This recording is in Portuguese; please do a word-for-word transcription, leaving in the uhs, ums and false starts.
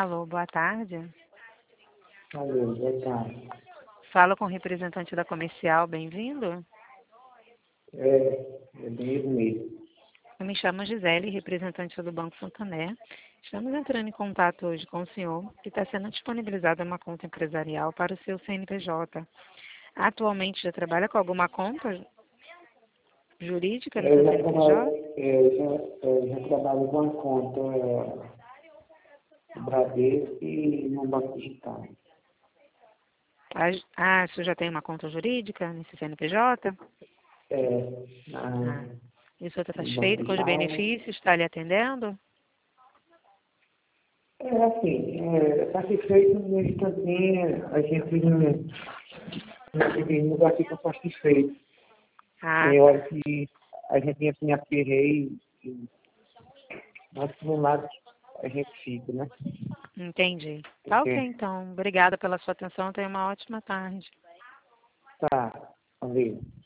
Alô, boa tarde. Alô, boa tarde. Falo com o representante da comercial, bem-vindo. É, é bem mesmo. Eu me chamo Gisele, representante do Banco Santander. Estamos entrando em contato hoje com o senhor, que está sendo disponibilizada uma conta empresarial para o seu C N P J. Atualmente já trabalha com alguma conta jurídica no Eu seu já C N P J? trabalho, é, eu já, eu já trabalho com a conta é, Bradesco e no Banco Digital. Ah, ah, o senhor já tem uma conta jurídica nesse C N P J? É, na, Ah, e o senhor está no Banco satisfeito com os Digital. benefícios? Está lhe atendendo? É assim, é, satisfeito, mas também a gente não, nós vivemos aqui com satisfeito. Ah, Tem hora tá. que a gente assim aperrei, e, mas por um lado a gente fica, né? Entendi. Tá ok, Porque, então. Obrigada pela sua atenção. Tenha uma ótima tarde. tá, valeu.